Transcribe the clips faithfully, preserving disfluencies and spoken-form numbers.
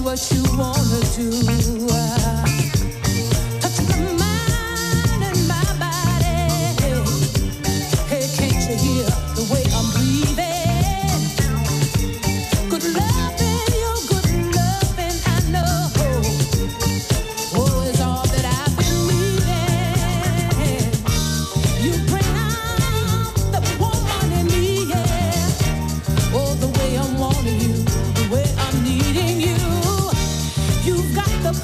The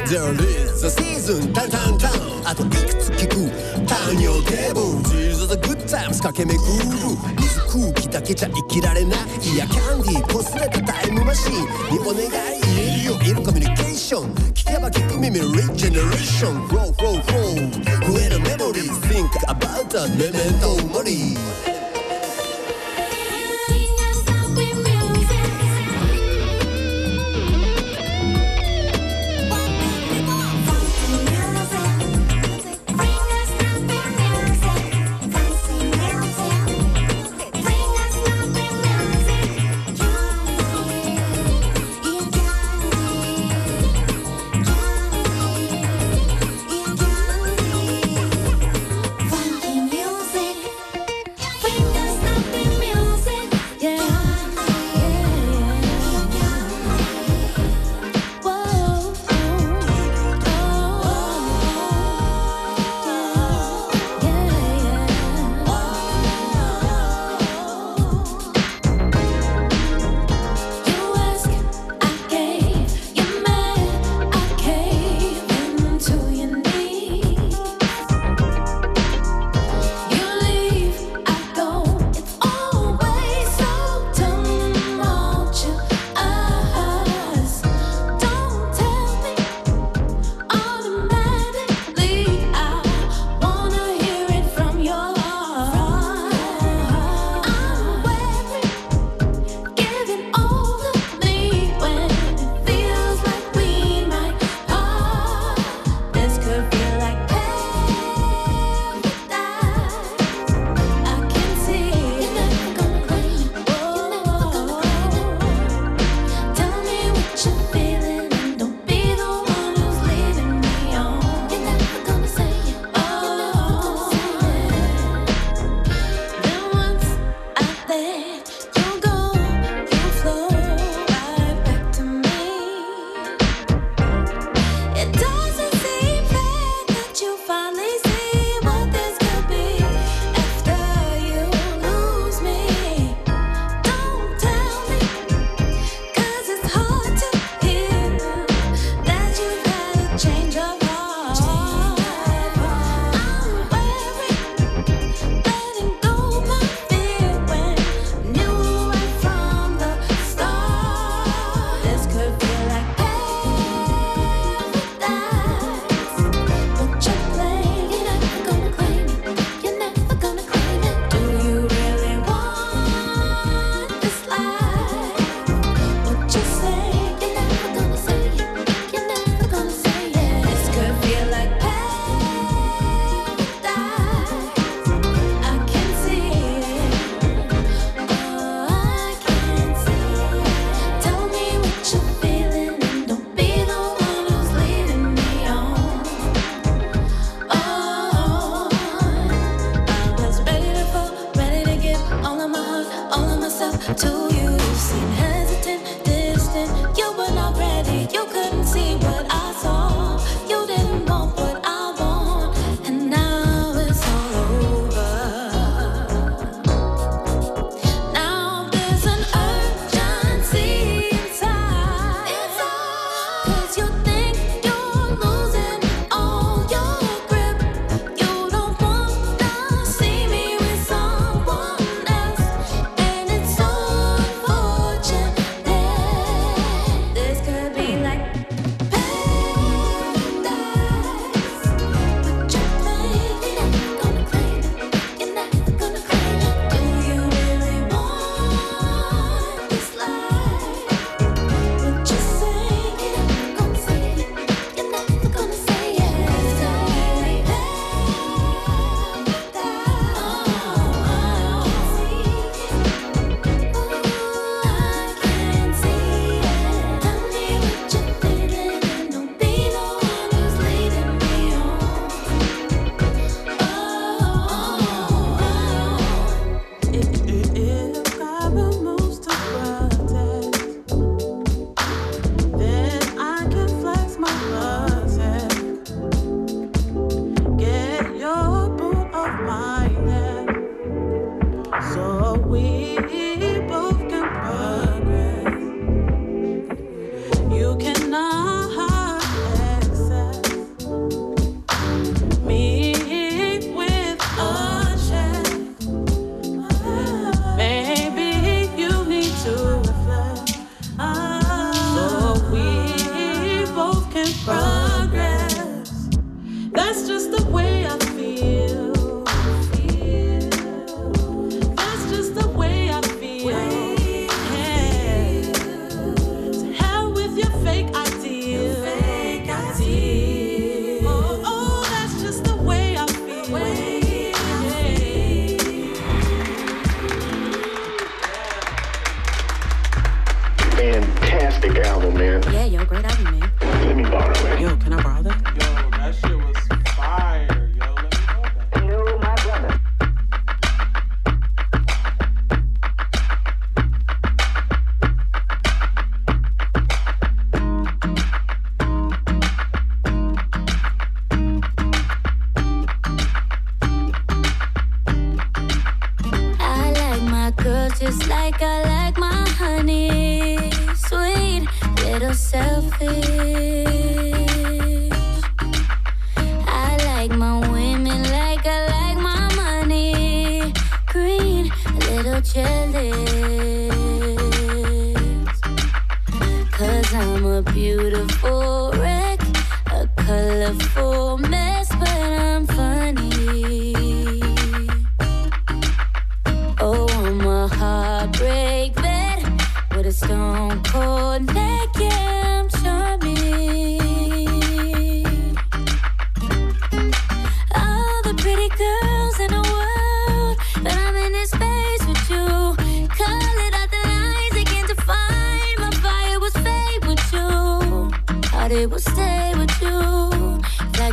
There is a season タンタンタンあといくつ聞くターンよテーブル Jesus a good times 駆け巡る水空気だけじゃ生きられないいやキャンディーこすれたタイムマシンにお願い言えるよいるコミュニケーション聞けば聞く耳 Regeneration Grow grow grow 増えるメモリー Think about a memento mori Funky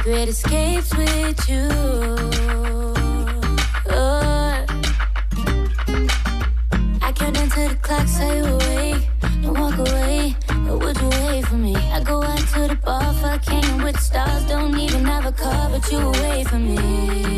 great escapes with you. Oh. I count down to the clock, say you awake. Don't walk away, or would you wait for me? I go out to the bar, fuck hanging with the stars. Don't even have a car, but you away from me.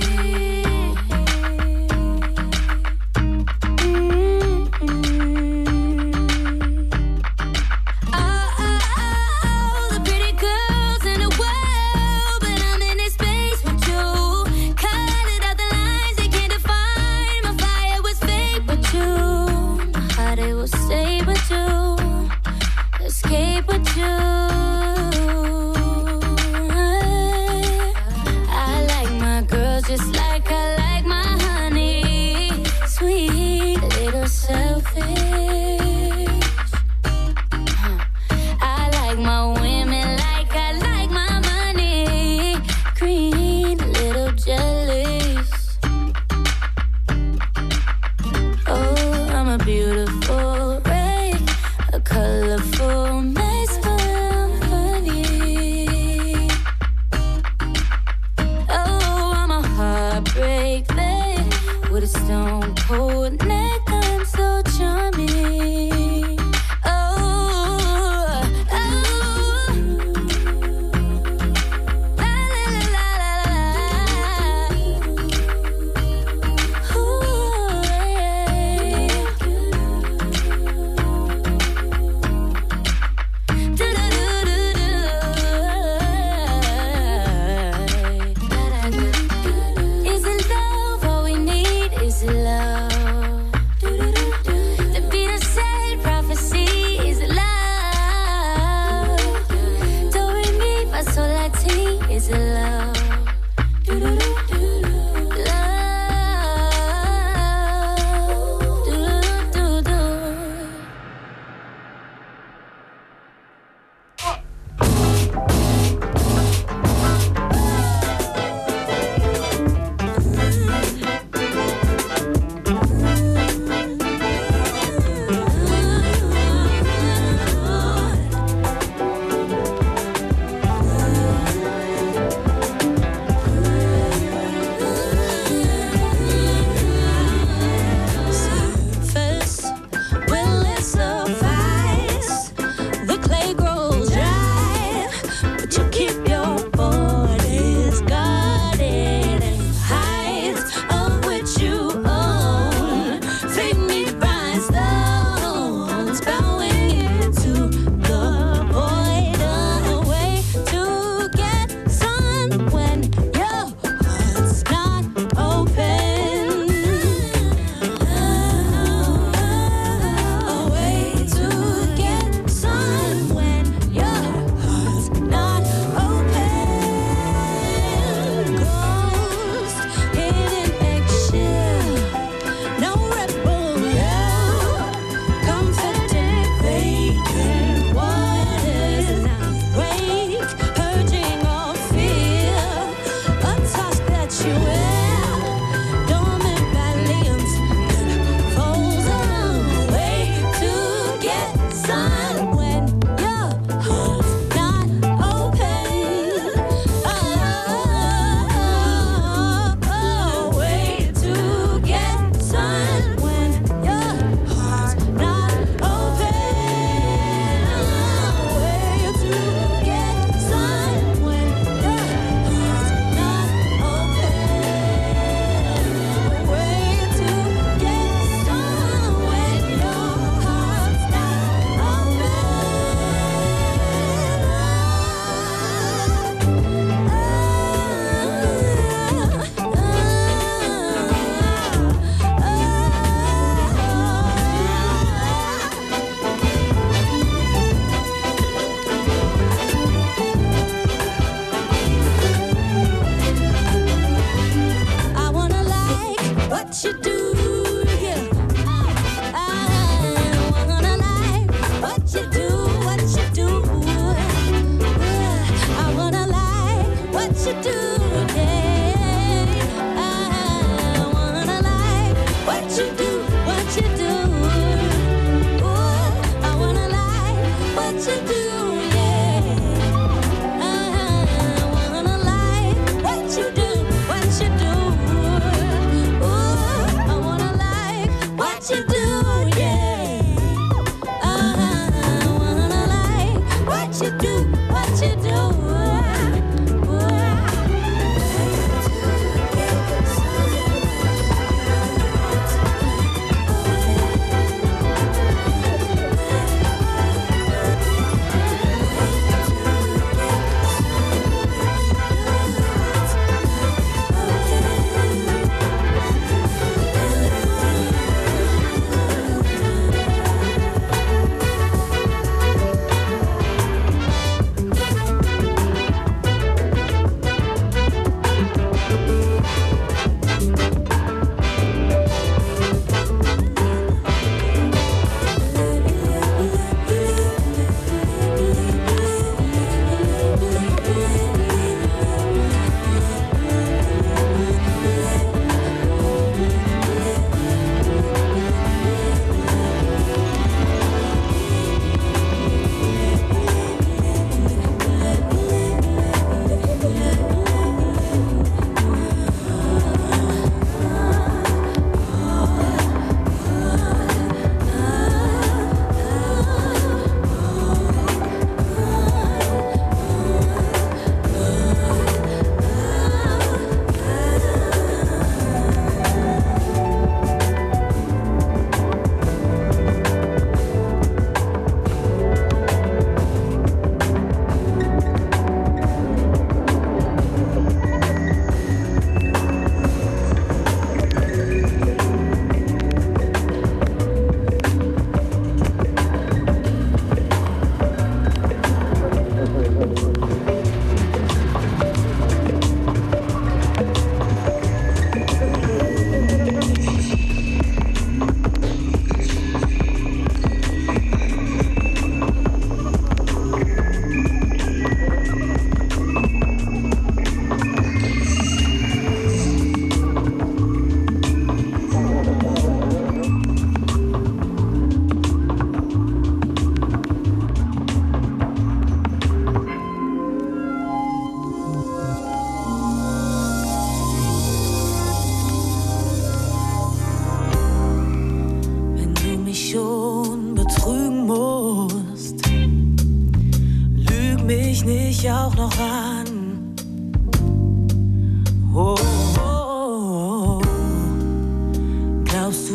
What you do, yeah. I wanna like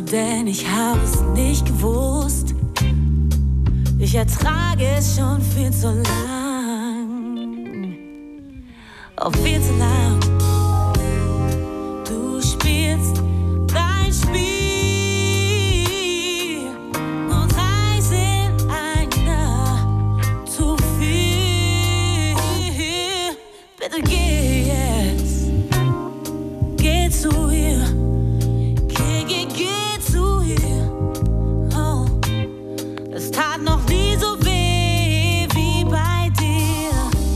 denn ich habe es nicht gewusst. Ich ertrage es schon viel zu lang. Oh, viel zu lang. Du spielst dein Spiel. Nur drei sind einer zu viel. Bitte geh jetzt. Geh zu ihr. Geh, geh, geh zu ihr. Oh, es tat noch nie so weh wie bei dir.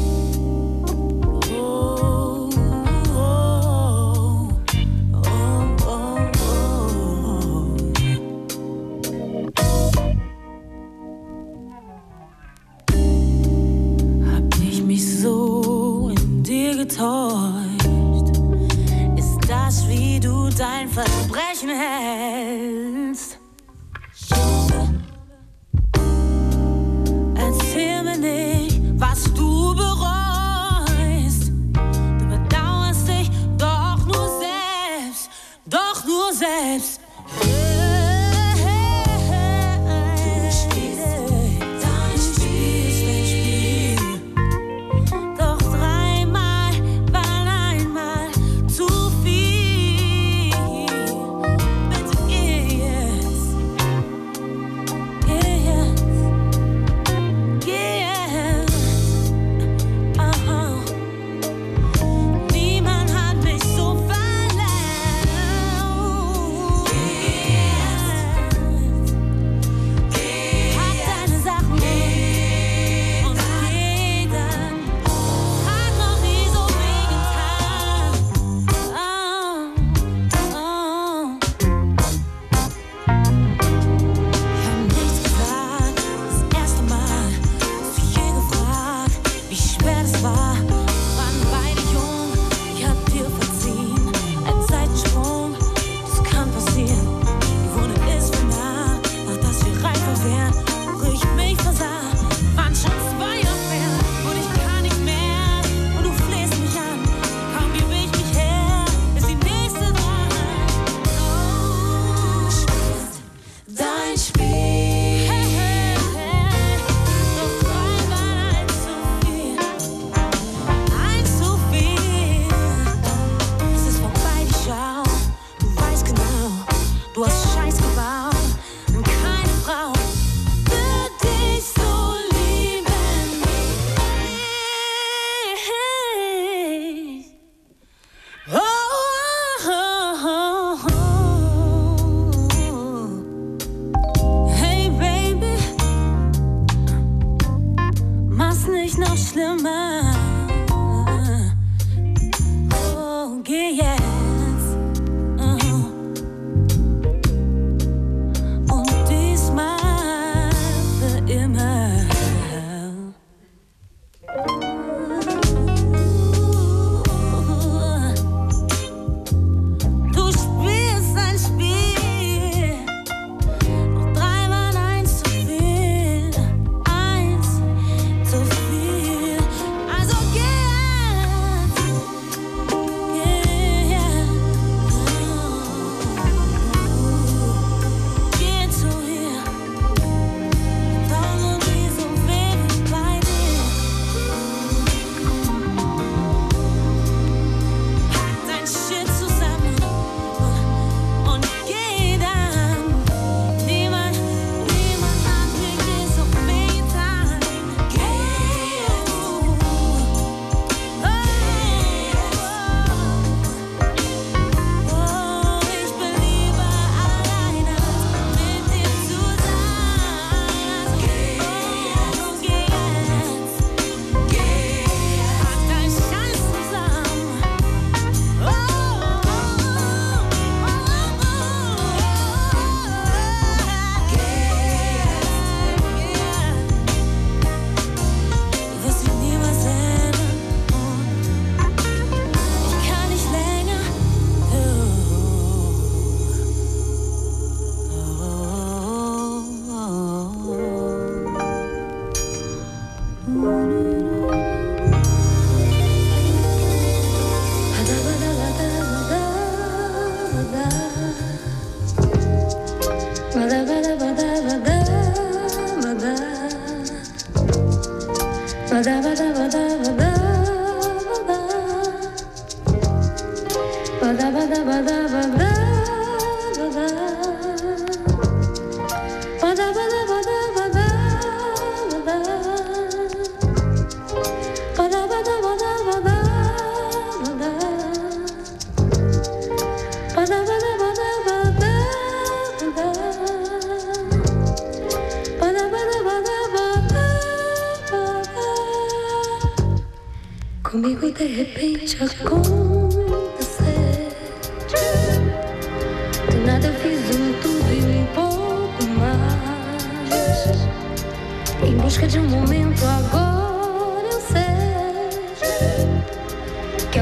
Oh, oh, oh, oh, oh. Hab ich mich so in dir getäuscht? Ist das, wie du dein Versprechen hältst? Erzähl mir nicht, was du bereust. Du bedauerst dich doch nur selbst, doch nur selbst. Du spielst dein Spiel, doch dreimal war einmal zu viel. Bitte geh jetzt, geh jetzt, geh jetzt. Aha. Niemand hat mich so verletzt. Geh jetzt, pack deine Sachen und geh dann. Hat noch nie so wehgetan. Oh, oh. Ich hab nichts gesagt, das erste Mal hast du je gefragt, wie schwer das war. Waren beide jung, ich hab dir verziehen. Ein Zeitsprung, das kann passieren. Die Wunde ist vernarrt, nach dass wir reifer wären, wo ich mich versah. Waren schon zwei Affären und ich kann nicht mehr. Und du flehst mich an, kaum gebe ich mich her, ist die nächste dran. Oh, spielst dein Spiel. Hey, hey, hey. Doch drei waren eins zu viel. Eins zu viel. Es ist vorbei, die Schau. Du weißt genau, du hast Scheiß gebaut. Und keine Frau wird dich so lieben wie ich. Oh, oh, oh, oh. Hey Baby, mach's nicht noch schlimmer. Oh, geh jetzt. Oh. Und diesmal für immer. Du spielst ein Spiel, doch drei waren eins zu viel, eins zu viel. Also geh jetzt, geh jetzt, geh zu ihr, tat noch nie so weh wie bei dir. Pack dein Shit zusammen und geh dann. Niemand, niemand hat mir je so wehgetan. Geh jetzt. Oh, ich bin lieber alleine mit dir zusammen. Geh jetzt, geh jetzt, geh jetzt. Pack dein Scheiß zusammen. Oh, oh, oh, oh, oh. Geh jetzt, du wirst dich niemals ändern. Ich kann nicht länger. Comigo de repente acontecer. De nada eu fiz um tudo e um pouco mais, em busca de um momento agora.